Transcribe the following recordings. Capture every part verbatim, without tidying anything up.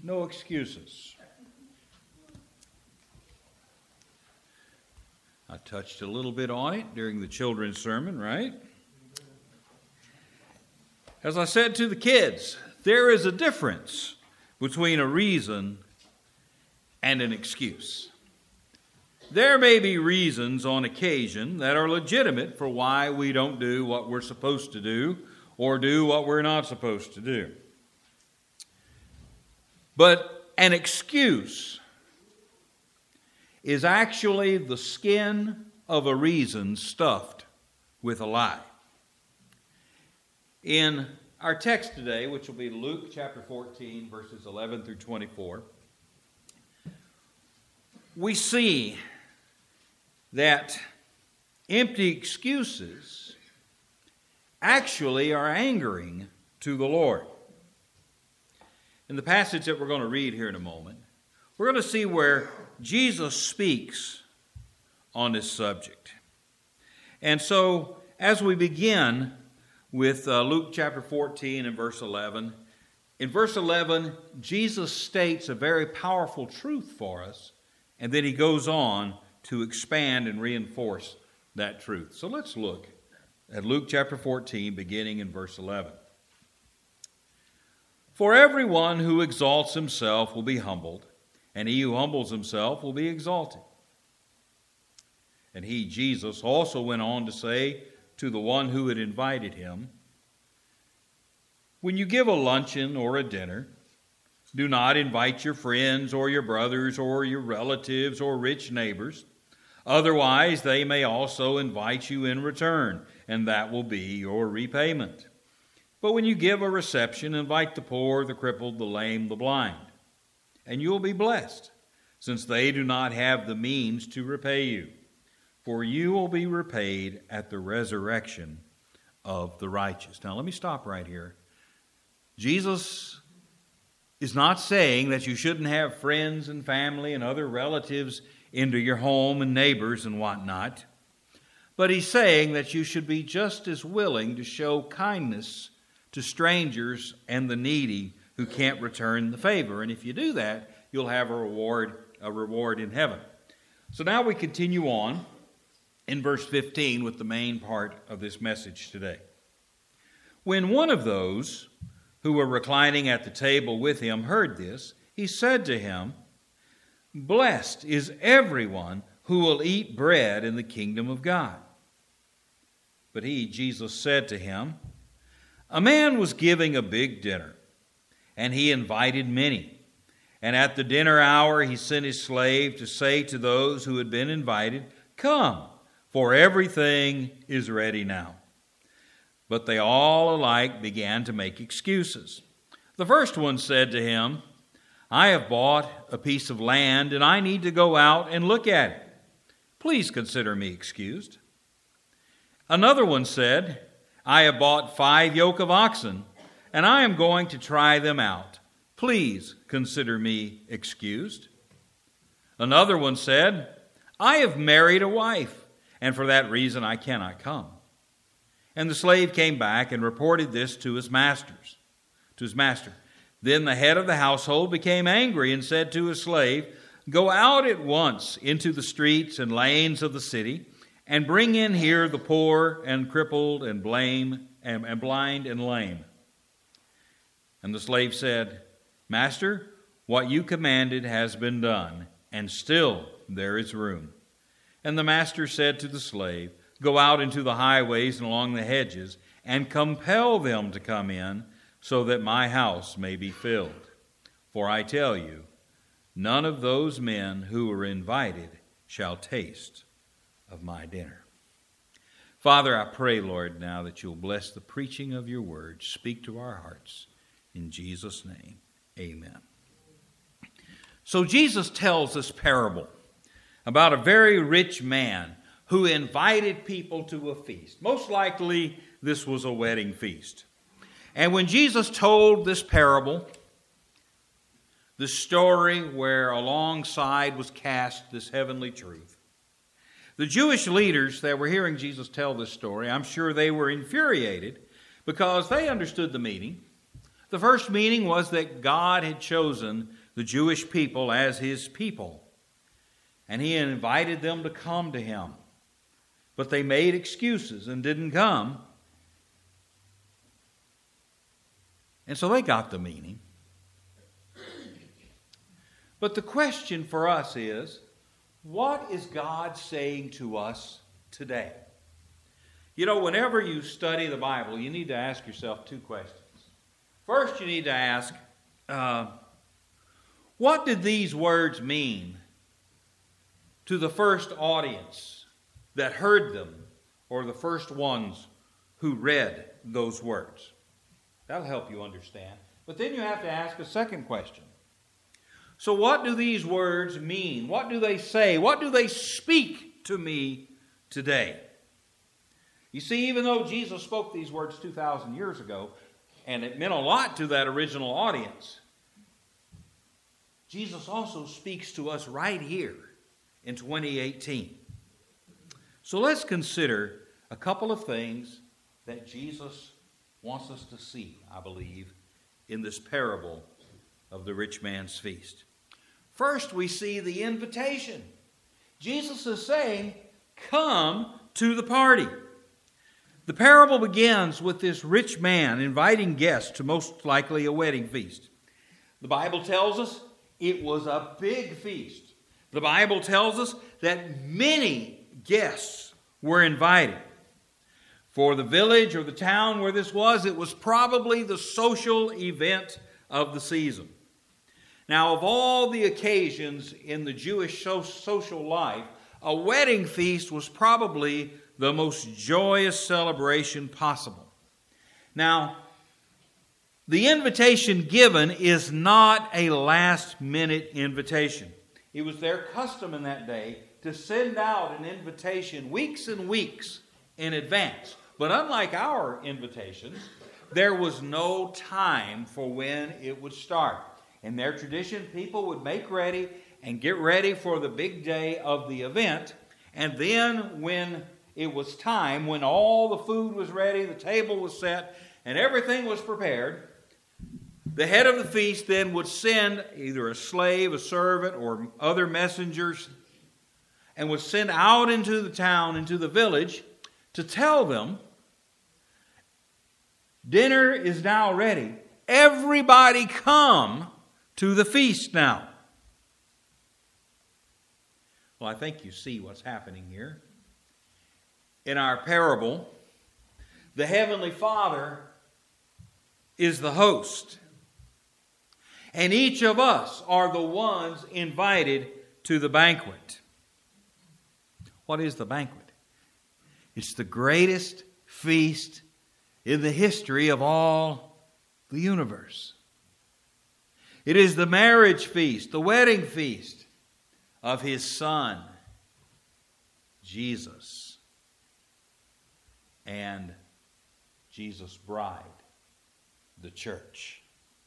no excuses. I touched a little bit on it during the children's sermon, right? As I said to the kids, there is a difference between a reason and an excuse. There may be reasons on occasion that are legitimate for why we don't do what we're supposed to do or do what we're not supposed to do. But an excuse is actually the skin of a reason stuffed with a lie. In our text today, which will be Luke chapter fourteen, verses eleven through twenty-four, we see that empty excuses actually are angering to the Lord. In the passage that we're going to read here in a moment, we're going to see where Jesus speaks on this subject. And so, as we begin with uh, Luke chapter fourteen and verse eleven, in verse eleven, Jesus states a very powerful truth for us, and then he goes on to expand and reinforce that truth. So let's look at Luke chapter fourteen, beginning in verse eleven. For everyone who exalts himself will be humbled, and he who humbles himself will be exalted. And he, Jesus, also went on to say to the one who had invited him, when you give a luncheon or a dinner, do not invite your friends or your brothers or your relatives or rich neighbors. Otherwise, they may also invite you in return, and that will be your repayment. But when you give a reception, invite the poor, the crippled, the lame, the blind, and you will be blessed, since they do not have the means to repay you. For you will be repaid at the resurrection of the righteous. Now, let me stop right here. Jesus is not saying that you shouldn't have friends and family and other relatives into your home and neighbors and whatnot. But he's saying that you should be just as willing to show kindness to strangers and the needy who can't return the favor. And if you do that, you'll have a reward, a reward in heaven. So now we continue on in verse fifteen with the main part of this message today. When one of those who were reclining at the table with him heard this, he said to him, blessed is everyone who will eat bread in the kingdom of God. But he, Jesus, said to him, a man was giving a big dinner, and he invited many. And at the dinner hour he sent his slave to say to those who had been invited, come, for everything is ready now. But they all alike began to make excuses. The first one said to him, I have bought a piece of land, and I need to go out and look at it. Please consider me excused. Another one said, I have bought five yoke of oxen, and I am going to try them out. Please consider me excused. Another one said, I have married a wife, and for that reason I cannot come. And the slave came back and reported this to his masters, to his master. Then the head of the household became angry and said to his slave, go out at once into the streets and lanes of the city, and bring in here the poor and crippled and lame and, and blind and lame. And the slave said, Master, what you commanded has been done, and still there is room. And the master said to the slave, go out into the highways and along the hedges, and compel them to come in, so that my house may be filled. For I tell you, none of those men who were invited shall taste of my dinner. Father, I pray, Lord, now that you'll bless the preaching of your word. Speak to our hearts. In Jesus' name, amen. So Jesus tells this parable about a very rich man who invited people to a feast. Most likely, this was a wedding feast. And when Jesus told this parable, the story where alongside was cast this heavenly truth, the Jewish leaders that were hearing Jesus tell this story, I'm sure they were infuriated because they understood the meaning. The first meaning was that God had chosen the Jewish people as his people. And he invited them to come to him. But they made excuses and didn't come. And so they got the meaning. But the question for us is, what is God saying to us today? You know, whenever you study the Bible, you need to ask yourself two questions. First, you need to ask, uh, what did these words mean to the first audience that heard them, or the first ones who read those words? That'll help you understand. But then you have to ask a second question. So what do these words mean? What do they say? What do they speak to me today? You see, even though Jesus spoke these words two thousand years ago, and it meant a lot to that original audience, Jesus also speaks to us right here in twenty eighteen. So let's consider a couple of things that Jesus wants us to see, I believe, in this parable of the rich man's feast. First, we see the invitation. Jesus is saying, come to the party. The parable begins with this rich man inviting guests to most likely a wedding feast. The Bible tells us it was a big feast. The Bible tells us that many guests were invited. For the village or the town where this was, it was probably the social event of the season. Now, of all the occasions in the Jewish social life, a wedding feast was probably the most joyous celebration possible. Now, the invitation given is not a last-minute invitation. It was their custom in that day to send out an invitation weeks and weeks in advance. But unlike our invitations, there was no time for when it would start. In their tradition, people would make ready and get ready for the big day of the event. And then when it was time, when all the food was ready, the table was set, and everything was prepared, the head of the feast then would send either a slave, a servant, or other messengers, and would send out into the town, into the village, to tell them, dinner is now ready. Everybody come to the feast now. Well, I think you see what's happening here. In our parable, the Heavenly Father is the host. And each of us are the ones invited to the banquet. What is the banquet? It's the greatest feast in the history of all the universe. It is the marriage feast, the wedding feast of His Son, Jesus, and Jesus' bride, the church.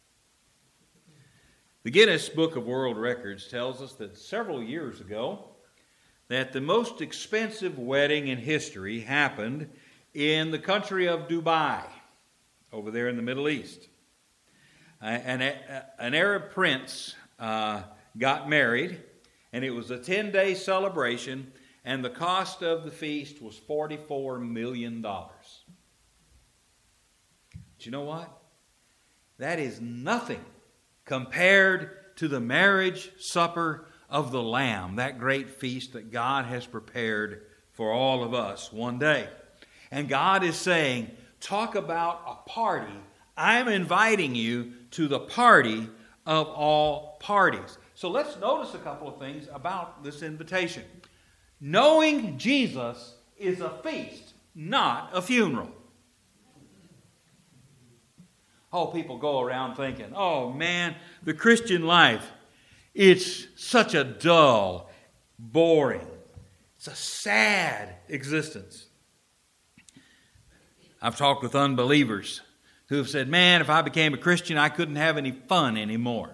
The Guinness Book of World Records tells us that several years ago, that the most expensive wedding in history happened in the country of Dubai, over there in the Middle East. An, an Arab prince uh, got married, and it was a ten-day celebration, and the cost of the feast was forty-four million dollars. But you know what? That is nothing compared to the marriage supper of the Lamb, that great feast that God has prepared for all of us one day. And God is saying, talk about a party. I'm inviting you to the party of all parties. So let's notice a couple of things about this invitation. Knowing Jesus is a feast, not a funeral. Oh, people go around thinking, oh man, the Christian life, it's such a dull, boring, it's a sad existence. I've talked with unbelievers who have said, man, if I became a Christian, I couldn't have any fun anymore.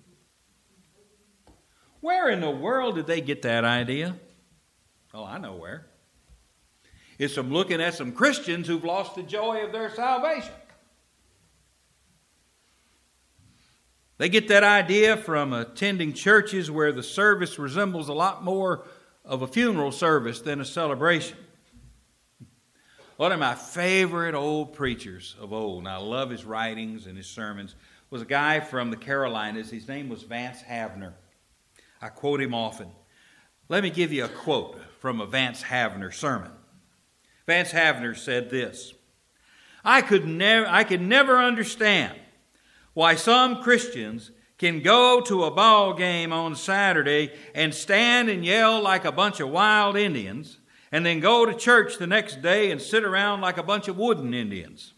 Where in the world did they get that idea? Oh, I know where. It's from looking at some Christians who've lost the joy of their salvation. They get that idea from attending churches where the service resembles a lot more of a funeral service than a celebration. One of my favorite old preachers of old, and I love his writings and his sermons, was a guy from the Carolinas. His name was Vance Havner. I quote him often. Let me give you a quote from a Vance Havner sermon. Vance Havner said this: I could never, I could never understand why some Christians can go to a ball game on Saturday and stand and yell like a bunch of wild Indians, and then go to church the next day and sit around like a bunch of wooden Indians.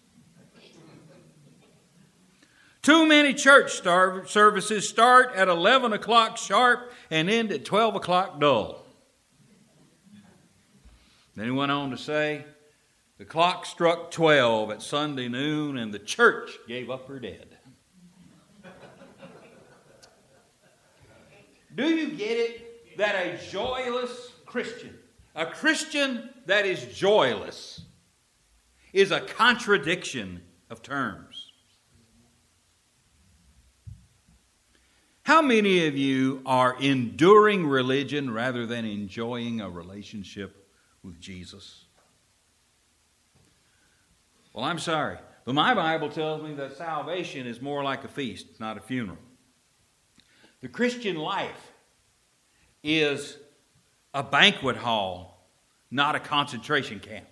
Too many church star- services start at eleven o'clock sharp and end at twelve o'clock dull. Then he went on to say, the clock struck twelve at Sunday noon and the church gave up her dead. Do you get it that a joyless Christian, a Christian that is joyless, is a contradiction of terms? How many of you are enduring religion rather than enjoying a relationship with Jesus? Well, I'm sorry, but my Bible tells me that salvation is more like a feast, not a funeral. The Christian life is a banquet hall, not a concentration camp.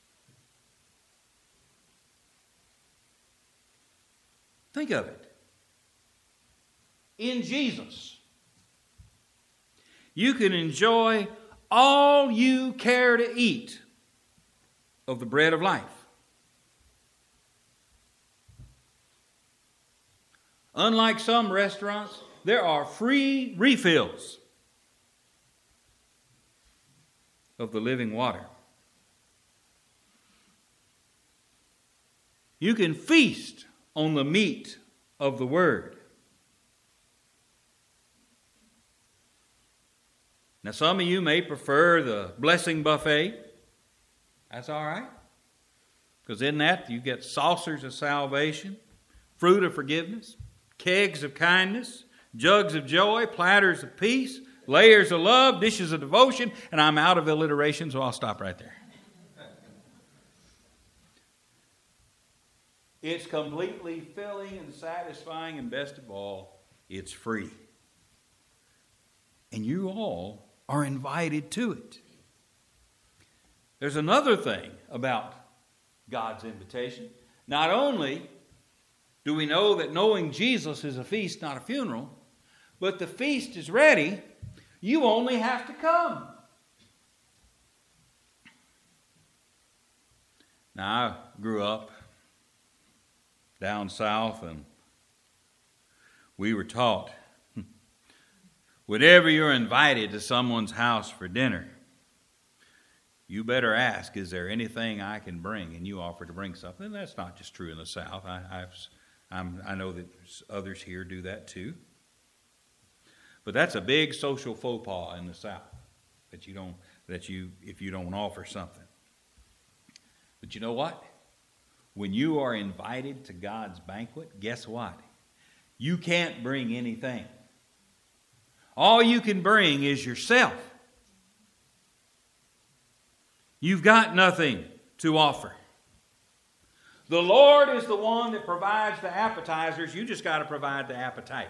Think of it. In Jesus, you can enjoy all you care to eat of the bread of life. Unlike some restaurants, there are free refills of the living water. You can feast on the meat of the Word. Now, some of you may prefer the blessing buffet. That's all right. Because in that, you get saucers of salvation, fruit of forgiveness, kegs of kindness, jugs of joy, platters of peace, layers of love, dishes of devotion, and I'm out of alliteration, so I'll stop right there. It's completely filling and satisfying, and best of all, it's free. And you all are invited to it. There's another thing about God's invitation. Not only do we know that knowing Jesus is a feast, not a funeral, but the feast is ready. You only have to come. Now, I grew up down south, and we were taught, whenever you're invited to someone's house for dinner, you better ask, is there anything I can bring? And you offer to bring something. And that's not just true in the South. I, I've, I'm, I know that others here do that too. But that's a big social faux pas in the South, that you don't, that you, if you don't offer something. But you know what? When you are invited to God's banquet, guess what? You can't bring anything. All you can bring is yourself. You've got nothing to offer. The Lord is the one that provides the appetizers. You just got to provide the appetite.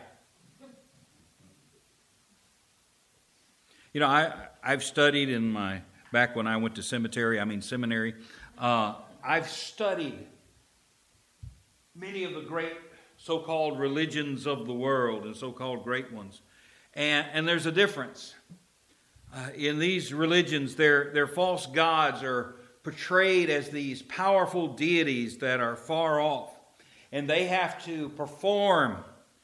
You know, I, I've studied in my, back when I went to cemetery, I mean seminary, uh, I've studied many of the great so-called religions of the world and so-called great ones. And, and there's a difference. Uh, in these religions, their, their false gods are portrayed as these powerful deities that are far off. And they have to perform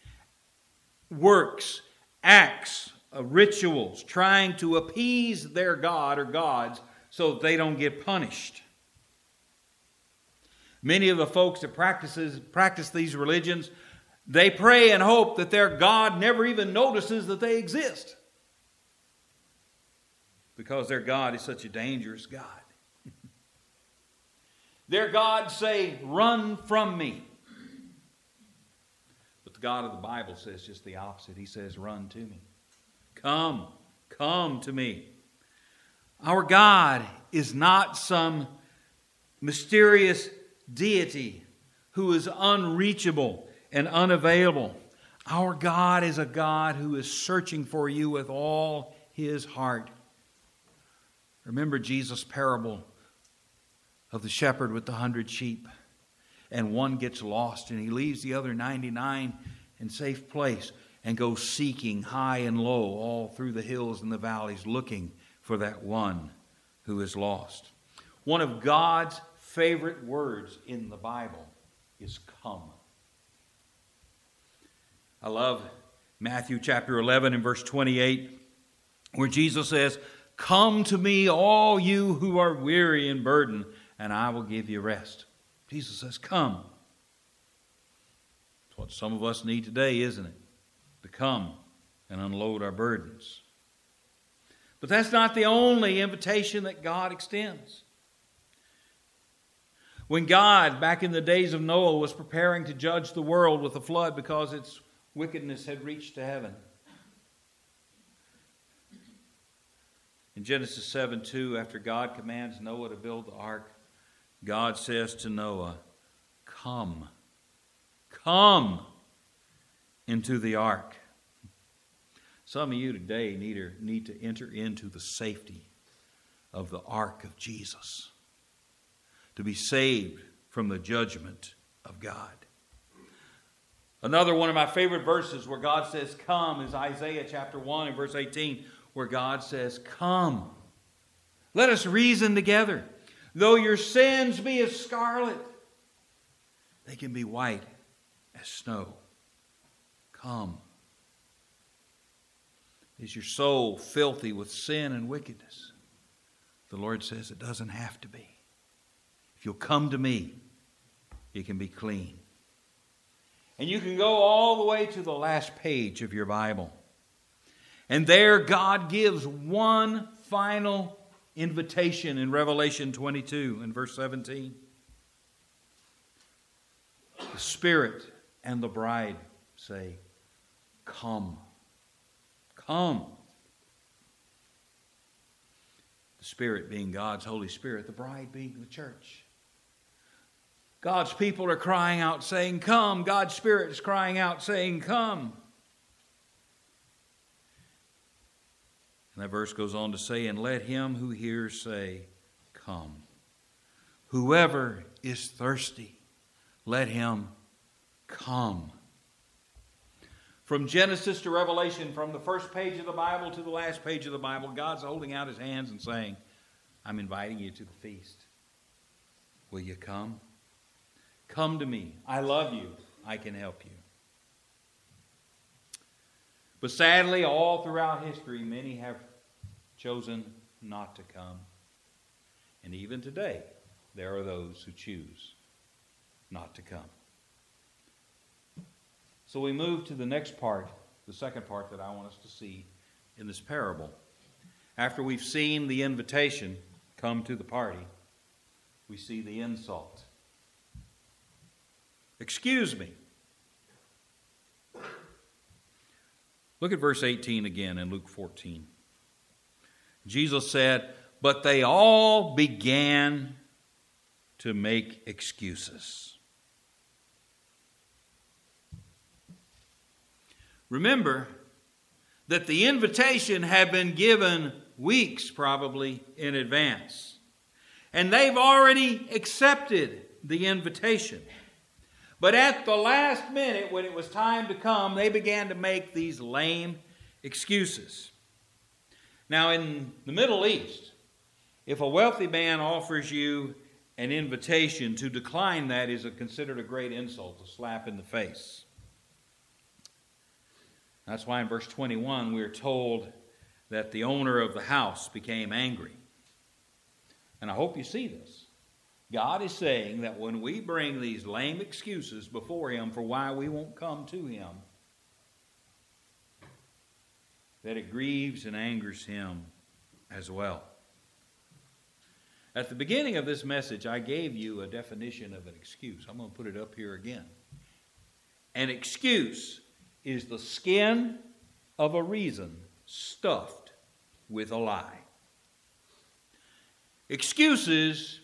works, acts, uh, rituals, trying to appease their god or gods so that they don't get punished. Many of the folks that practices, practice these religions, they pray and hope that their God never even notices that they exist, because their God is such a dangerous God. Their gods say, "Run from me." But The God of the Bible says just the opposite. He says, run to me. Come, come to me. Our God is not some mysterious deity who is unreachable and unavailable. Our God is a God who is searching for you with all His heart. Remember Jesus' parable of the shepherd with the hundred sheep. And one gets lost and he leaves the other ninety-nine in safe place and goes seeking high and low all through the hills and the valleys looking for that one who is lost. One of God's favorite words in the Bible is come. I love Matthew chapter eleven and verse twenty-eight, where Jesus says, come to me, all you who are weary and burdened, and I will give you rest. Jesus says, come. That's what some of us need today, isn't it? To come and unload our burdens. But that's not the only invitation that God extends. When God, back in the days of Noah, was preparing to judge the world with a flood because its wickedness had reached to heaven. In Genesis seven two, after God commands Noah to build the ark, God says to Noah, come, come into the ark. Some of you today need to, need to enter into the safety of the ark of Jesus, to be saved from the judgment of God. Another one of my favorite verses where God says come is Isaiah chapter one and verse eighteen, where God says, come, let us reason together. Though your sins be as scarlet, they can be white as snow. Come. Is your soul filthy with sin and wickedness? The Lord says it doesn't have to be. If you'll come to me, it can be clean. And you can go all the way to the last page of your Bible. And there God gives one final invitation in Revelation twenty-two and verse seventeen. The Spirit and the bride say, come. Come. The Spirit being God's Holy Spirit, the bride being the church. God's people are crying out saying, come. God's Spirit is crying out saying, come. And that verse goes on to say, and let him who hears say, come. Whoever is thirsty, let him come. From Genesis to Revelation, from the first page of the Bible to the last page of the Bible, God's holding out His hands and saying, I'm inviting you to the feast. Will you come? Come to me. I love you. I can help you. But sadly, all throughout history, many have chosen not to come. And even today, there are those who choose not to come. So we move to the next part, the second part that I want us to see in this parable. After we've seen the invitation, come to the party, we see the insult. Excuse me. Look at verse eighteen again in Luke fourteen. Jesus said, but they all began to make excuses. Remember that the invitation had been given weeks probably in advance. And they've already accepted the invitation. But at the last minute, when it was time to come, they began to make these lame excuses. Now, in the Middle East, if a wealthy man offers you an invitation, to decline that is considered a great insult, a slap in the face. That's why in verse twenty-one we're told that the owner of the house became angry. And I hope you see this. God is saying that when we bring these lame excuses before Him for why we won't come to Him, that it grieves and angers Him as well. At the beginning of this message, I gave you a definition of an excuse. I'm going to put it up here again. An excuse is the skin of a reason stuffed with a lie. Excuses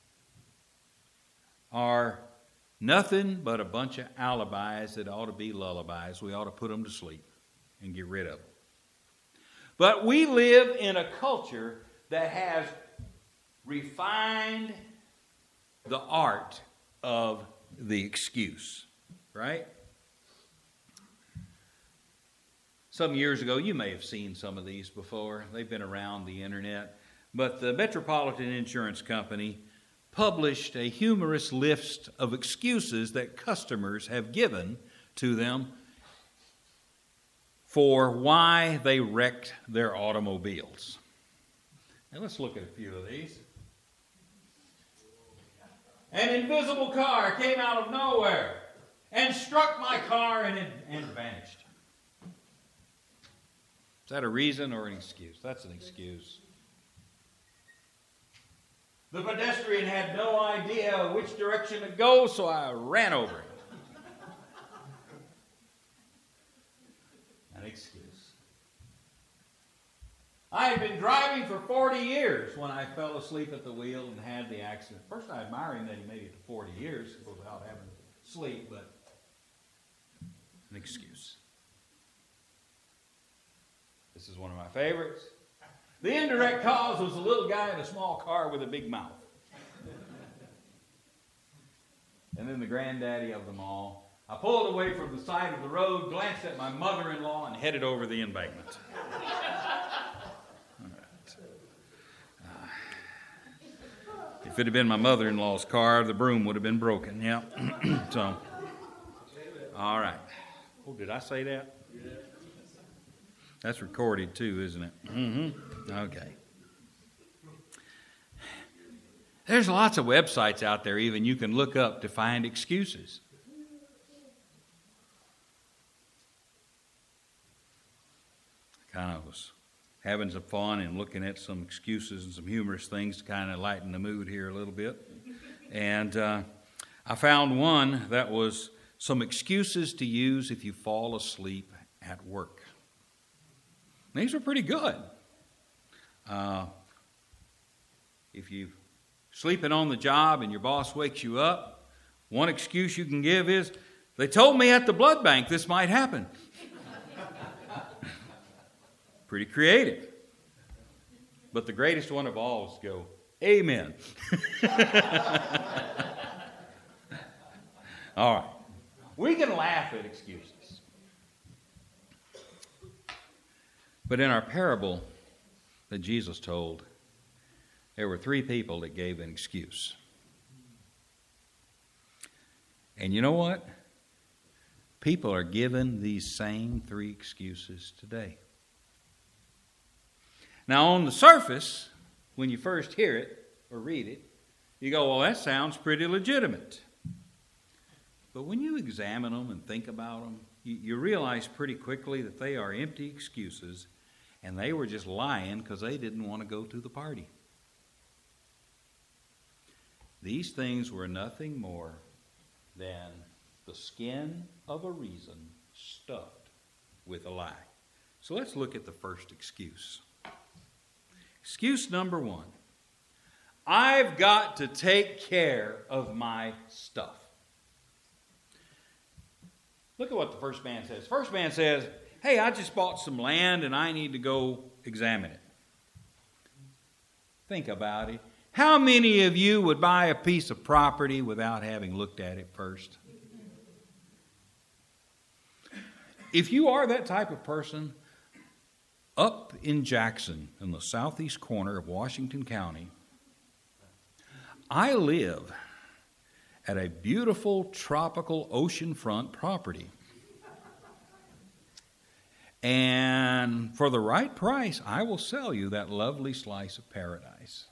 are nothing but a bunch of alibis that ought to be lullabies. We ought to put them to sleep and get rid of them. But we live in a culture that has refined the art of the excuse, right? Some years ago, you may have seen some of these before. They've been around the internet. But the Metropolitan Insurance Company published a humorous list of excuses that customers have given to them for why they wrecked their automobiles. Now let's look at a few of these. An invisible car came out of nowhere and struck my car and, it, and vanished. Is that a reason or an excuse? That's an excuse. The pedestrian had no idea which direction to go, so I ran over him. An excuse. I had been driving for forty years when I fell asleep at the wheel and had the accident. First, I admire him that he made it to forty years without having sleep, but an excuse. This is one of my favorites. The indirect cause was a little guy in a small car with a big mouth. And then the granddaddy of them all. I pulled away from the side of the road, glanced at my mother-in-law, and headed over the embankment. All right. Uh, if it had been my mother-in-law's car, the broom would have been broken. Yeah. So, all right. Oh, did I say that? That's recorded too, isn't it? Mm-hmm. Okay. There's lots of websites out there even you can look up to find excuses. Kind of was having some fun and looking at some excuses and some humorous things to kind of lighten the mood here a little bit. And uh, I found one that was some excuses to use if you fall asleep at work. These are pretty good. Uh, if you're sleeping on the job and your boss wakes you up, one excuse you can give is, they told me at the blood bank this might happen. Pretty creative. But the greatest one of all is to go, amen. All right. We can laugh at excuses. But in our parable that Jesus told, there were three people that gave an excuse. And you know what? People are given these same three excuses today. Now, on the surface, when you first hear it or read it, you go, well, that sounds pretty legitimate. But when you examine them and think about them, you, you realize pretty quickly that they are empty excuses, and they were just lying because they didn't want to go to the party. These things were nothing more than the skin of a reason stuffed with a lie. So let's look at the first excuse. Excuse number one. I've got to take care of my stuff. Look at what the first man says. First man says, hey, I just bought some land and I need to go examine it. Think about it. How many of you would buy a piece of property without having looked at it first? If you are that type of person, up in Jackson, in the southeast corner of Washington County, I live at a beautiful tropical oceanfront property. And for the right price, I will sell you that lovely slice of paradise.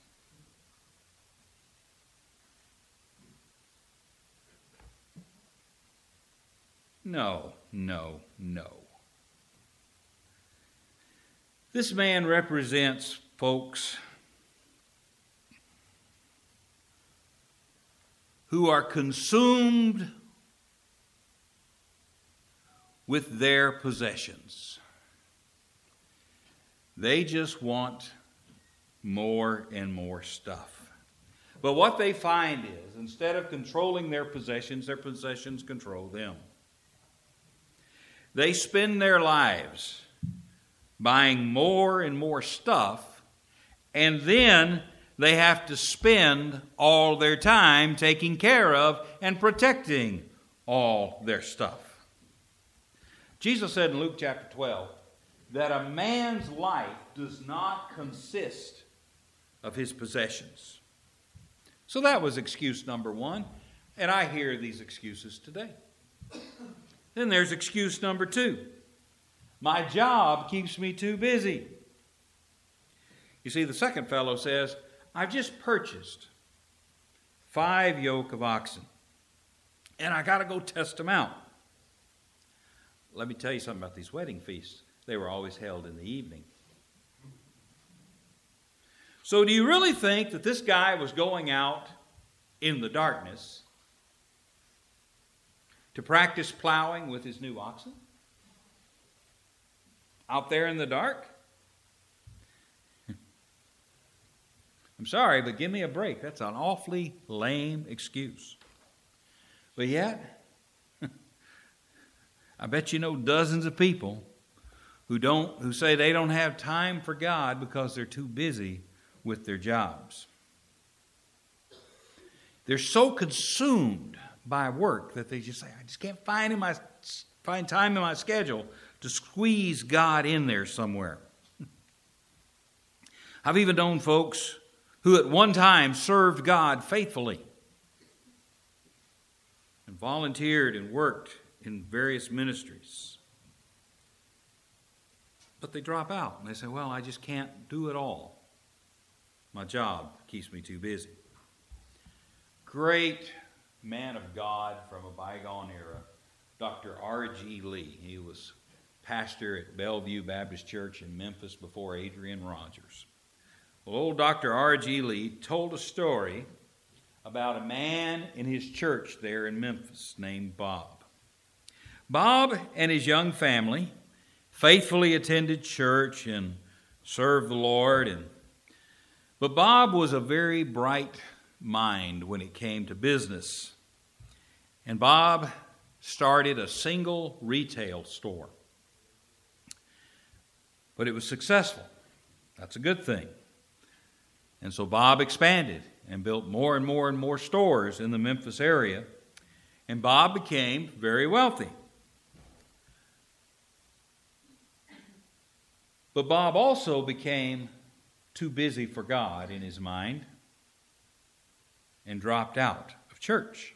No, no, no. This man represents folks who are consumed with their possessions. They just want more and more stuff. But what they find is, instead of controlling their possessions, their possessions control them. They spend their lives buying more and more stuff, and then they have to spend all their time taking care of and protecting all their stuff. Jesus said in Luke chapter twelve that a man's life does not consist of his possessions. So that was excuse number one, and I hear these excuses today. Then there's excuse number two. My job keeps me too busy. You see, the second fellow says, I've just purchased five yoke of oxen, and I got to go test them out. Let me tell you something about these wedding feasts. They were always held in the evening. So do you really think that this guy was going out in the darkness to practice plowing with his new oxen? Out there in the dark? I'm sorry, but give me a break. That's an awfully lame excuse. But yet, I bet you know dozens of people who don't, who say they don't have time for God because they're too busy with their jobs. They're so consumed by work that they just say, I just can't find in my find time in my schedule to squeeze God in there somewhere. I've even known folks who at one time served God faithfully and volunteered and worked in various ministries. But they drop out and they say, well, I just can't do it all. My job keeps me too busy. Great man of God from a bygone era, Doctor R G Lee. He was pastor at Bellevue Baptist Church in Memphis before Adrian Rogers. Well, old Doctor R G Lee told a story about a man in his church there in Memphis named Bob. Bob and his young family faithfully attended church and served the Lord, and but Bob was a very bright mind when it came to business. And Bob started a single retail store. But it was successful. That's a good thing. And so Bob expanded and built more and more and more stores in the Memphis area. And Bob became very wealthy. But Bob also became too busy for God in his mind and dropped out of church.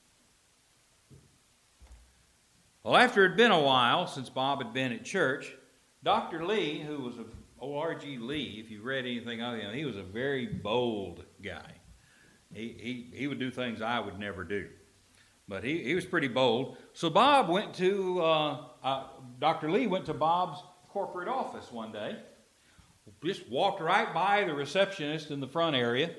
Well, after it had been a while since Bob had been at church, Doctor Lee, who was a O R G Lee, if you read anything of him, he was a very bold guy. He, he, he would do things I would never do. But he, he was pretty bold. So Bob went to, uh, uh, Doctor Lee went to Bob's corporate office one day. Just walked right by the receptionist in the front area.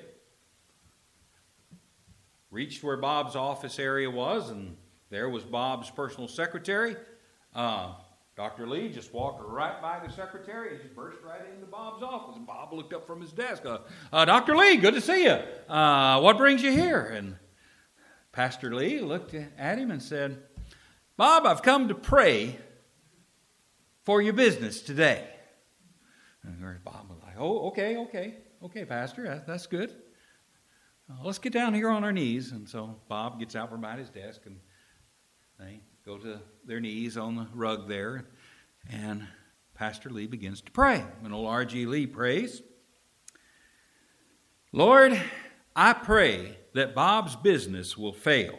Reached where Bob's office area was, and there was Bob's personal secretary. Uh, Doctor Lee just walked right by the secretary and just burst right into Bob's office. And Bob looked up from his desk. Uh, uh, Doctor Lee, good to see you. Uh, what brings you here? And Pastor Lee looked at him and said, Bob, I've come to pray for your business today. And Bob was like, oh, okay, okay, okay, Pastor, that, that's good. Uh, let's get down here on our knees. And so Bob gets out from behind his desk, and they go to their knees on the rug there. And Pastor Lee begins to pray. When old R G Lee prays, Lord, I pray that Bob's business will fail.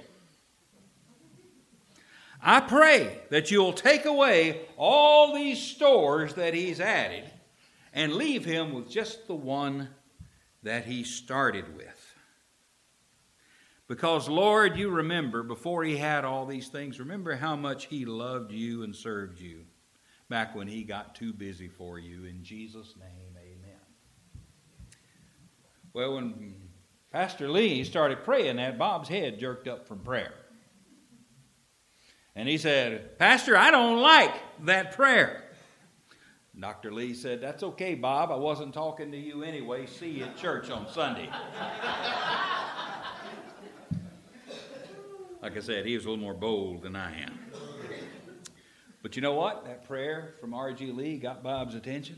I pray that you'll take away all these stores that he's added and leave him with just the one that he started with. Because, Lord, you remember, before he had all these things, remember how much he loved you and served you back when he got too busy for you. In Jesus' name, amen. Well, when Pastor Lee started praying that, Bob's head jerked up from prayer. And he said, "Pastor, I don't like that prayer." Doctor Lee said, "That's okay, Bob. I wasn't talking to you anyway. See you at church on Sunday." Like I said, he was a little more bold than I am. But you know what? That prayer from R G Lee got Bob's attention.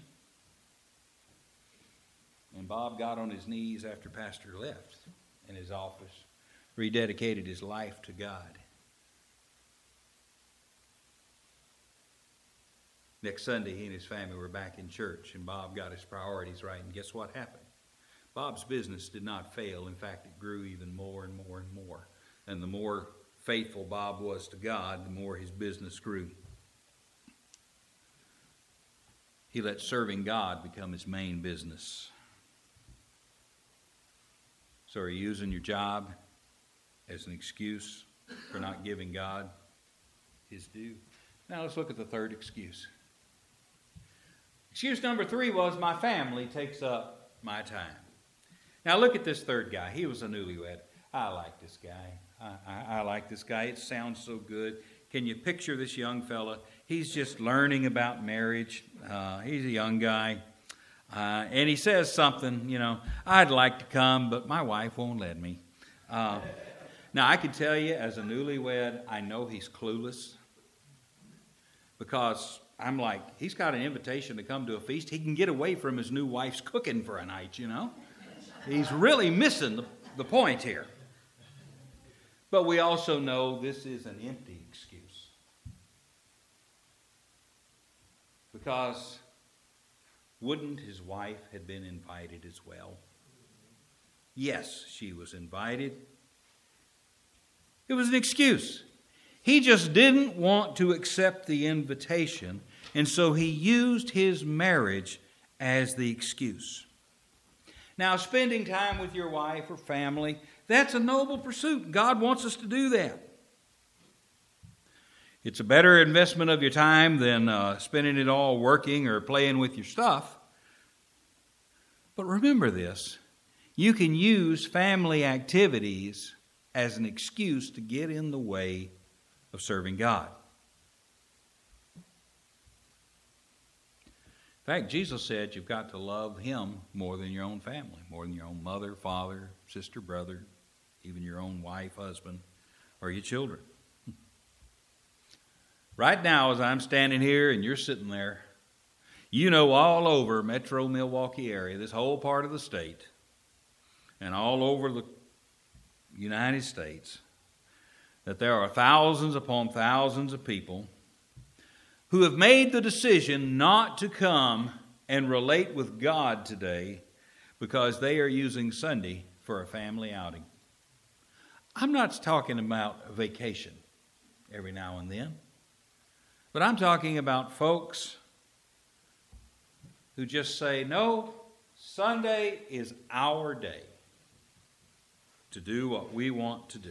And Bob got on his knees after Pastor left in his office, rededicated his life to God. Next Sunday, he and his family were back in church, and Bob got his priorities right. And guess what happened? Bob's business did not fail. In fact, it grew even more and more and more. And the more faithful Bob was to God, the more his business grew. He let serving God become his main business. So are you using your job as an excuse for not giving God his due? Now let's look at the third excuse. Excuse number three was, my family takes up my time. Now look at this third guy. He was a newlywed. I like this guy. I, I, I like this guy. It sounds so good. Can you picture this young fella? He's just learning about marriage. Uh, he's a young guy. Uh, and he says something, you know, "I'd like to come, but my wife won't let me." Uh, now, I can tell you, as a newlywed, I know he's clueless. Because I'm like, he's got an invitation to come to a feast. He can get away from his new wife's cooking for a night, you know. He's really missing the, the point here. But we also know this is an empty excuse. Because wouldn't his wife have been invited as well? Yes, she was invited. It was an excuse. He just didn't want to accept the invitation, and so he used his marriage as the excuse. Now, spending time with your wife or family, that's a noble pursuit. God wants us to do that. It's a better investment of your time than uh, spending it all working or playing with your stuff. But remember this, you can use family activities as an excuse to get in the way of serving God. In fact, Jesus said you've got to love him more than your own family, more than your own mother, father, sister, brother, even your own wife, husband, or your children. Right now, as I'm standing here and you're sitting there, you know all over Metro Milwaukee area, this whole part of the state, and all over the United States, that there are thousands upon thousands of people who have made the decision not to come and relate with God today because they are using Sunday for a family outing. I'm not talking about a vacation every now and then, but I'm talking about folks who just say, "No, Sunday is our day to do what we want to do."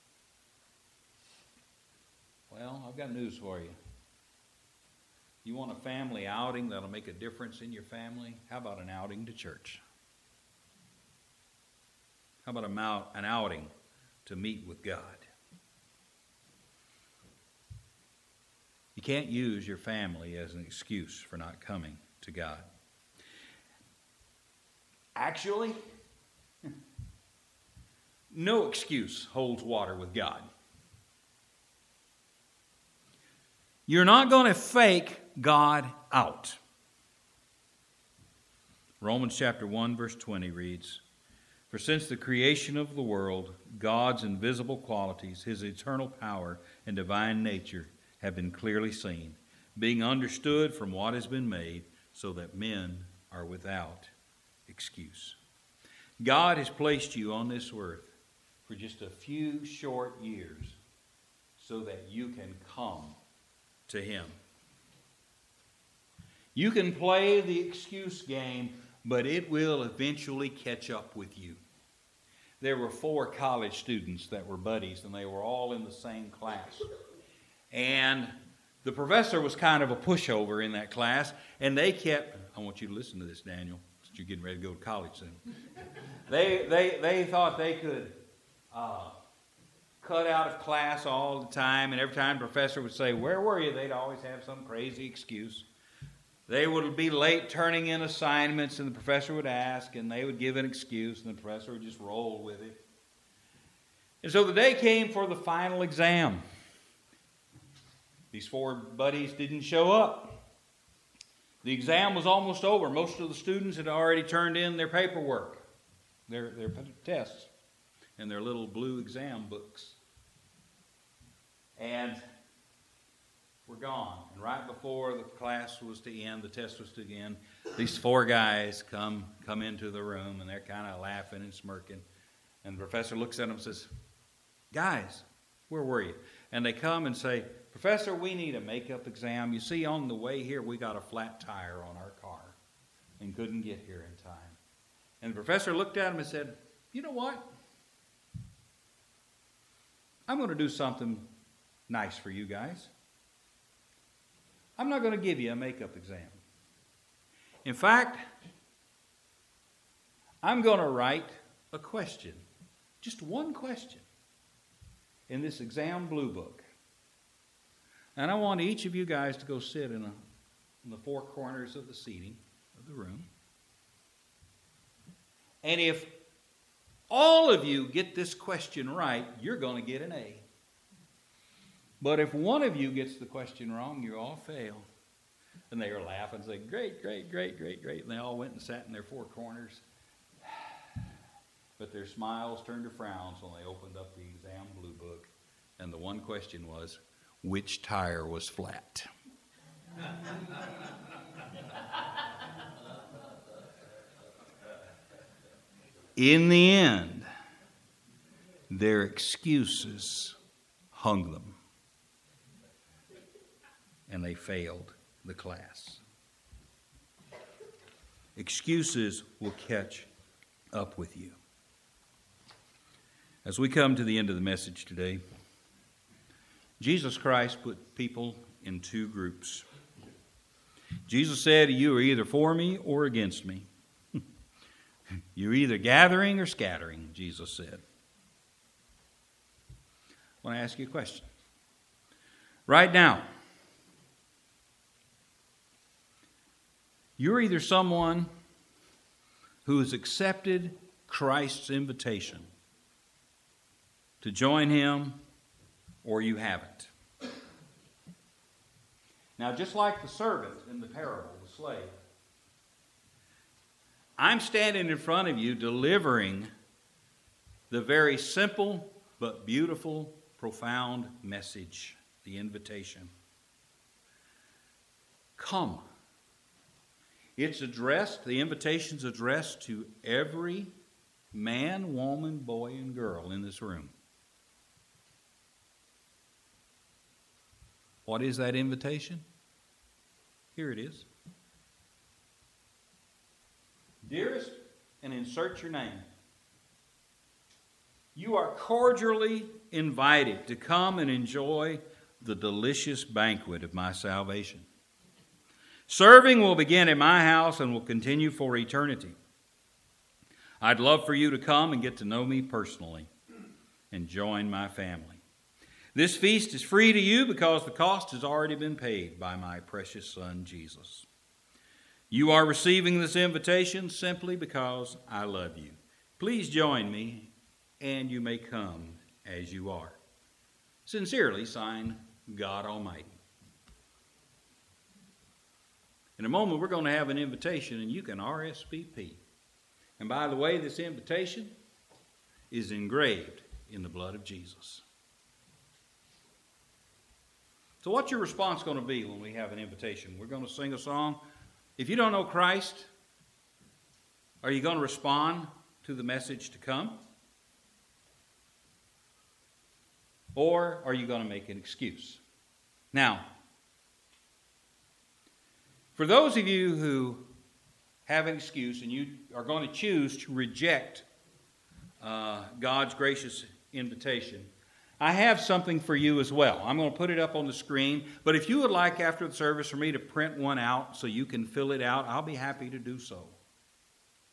Well, I've got news for you. You want a family outing that'll make a difference in your family? How about an outing to church? How about an outing to meet with God? You can't use your family as an excuse for not coming to God. Actually, no excuse holds water with God. You're not going to fake God out. Romans chapter one verse twenty reads, "For since the creation of the world, God's invisible qualities, his eternal power and divine nature have been clearly seen, being understood from what has been made, so that men are without excuse." God has placed you on this earth for just a few short years so that you can come to him. You can play the excuse game, but it will eventually catch up with you. There were four college students that were buddies, and they were all in the same class. And the professor was kind of a pushover in that class, and they kept, I want you to listen to this, Daniel, since you're getting ready to go to college soon. they, they, they thought they could uh, cut out of class all the time, and every time the professor would say, "Where were you?" they'd always have some crazy excuse. They would be late turning in assignments, and the professor would ask, and they would give an excuse, and the professor would just roll with it. And so the day came for the final exam. These four buddies didn't show up. The exam was almost over. Most of the students had already turned in their paperwork, their, their tests, and their little blue exam books. And we're gone. And right before the class was to end, the test was to end, these four guys come, come into the room, and they're kind of laughing and smirking. And the professor looks at them and says, "Guys, where were you?" And they come and say, "Professor, we need a makeup exam. You see, on the way here, we got a flat tire on our car and couldn't get here in time." And the professor looked at him and said, "You know what? I'm going to do something nice for you guys. I'm not going to give you a makeup exam. In fact, I'm going to write a question, just one question, in this exam blue book. And I want each of you guys to go sit in, a, in the four corners of the seating of the room. And if all of you get this question right, you're going to get an A. But if one of you gets the question wrong, you all fail." And they were laughing and saying, "Great, great, great, great, great." And they all went and sat in their four corners. But their smiles turned to frowns when they opened up the exam blue book. And the one question was, which tire was flat? In the end, their excuses hung them, and they failed the class. Excuses will catch up with you. As we come to the end of the message today, Jesus Christ put people in two groups. Jesus said, "You are either for me or against me." You're either gathering or scattering, Jesus said. I want to ask you a question. Right now, you're either someone who has accepted Christ's invitation to join Him, or you haven't. Now, just like the servant in the parable, the slave, I'm standing in front of you delivering the very simple but beautiful, profound message, the invitation. Come. It's addressed, the invitation's addressed to every man, woman, boy, and girl in this room. What is that invitation? Here it is. Dearest, and insert your name. You are cordially invited to come and enjoy the delicious banquet of my salvation. Serving will begin in my house and will continue for eternity. I'd love for you to come and get to know me personally and join my family. This feast is free to you because the cost has already been paid by my precious Son, Jesus. You are receiving this invitation simply because I love you. Please join me, and you may come as you are. Sincerely, signed, God Almighty. In a moment, we're going to have an invitation, and you can R S V P. And by the way, this invitation is engraved in the blood of Jesus. So what's your response going to be when we have an invitation? We're going to sing a song. If you don't know Christ, are you going to respond to the message to come? Or are you going to make an excuse? Now, for those of you who have an excuse and you are going to choose to reject uh, God's gracious invitation, I have something for you as well. I'm going to put it up on the screen, but if you would like after the service for me to print one out so you can fill it out, I'll be happy to do so.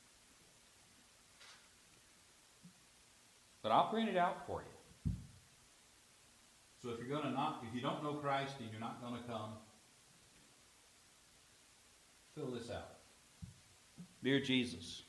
But I'll print it out for you. So if you're going to not, if you don't know Christ and you're not going to come, fill this out. Dear Jesus,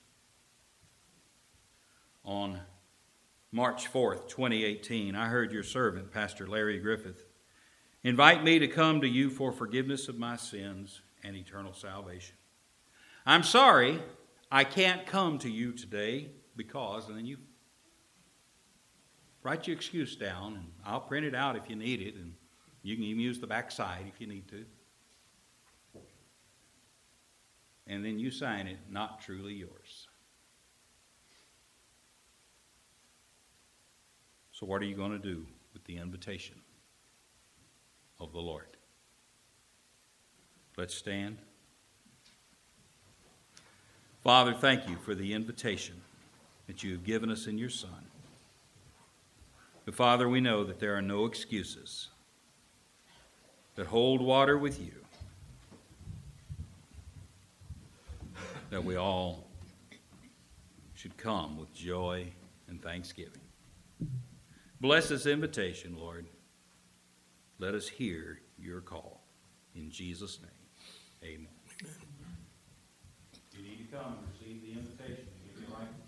on March fourth, twenty eighteen, I heard your servant, Pastor Larry Griffith, invite me to come to you for forgiveness of my sins and eternal salvation. I'm sorry I can't come to you today because, and then you write your excuse down, and I'll print it out if you need it, and you can even use the back side if you need to. And then you sign it, not truly yours. So what are you going to do with the invitation of the Lord? Let's stand. Father, thank you for the invitation that you have given us in your Son. But Father, we know that there are no excuses that hold water with you, that we all should come with joy and thanksgiving. Bless this invitation, Lord. Let us hear your call. In Jesus' name, amen. You need to come and receive the invitation. Give your life to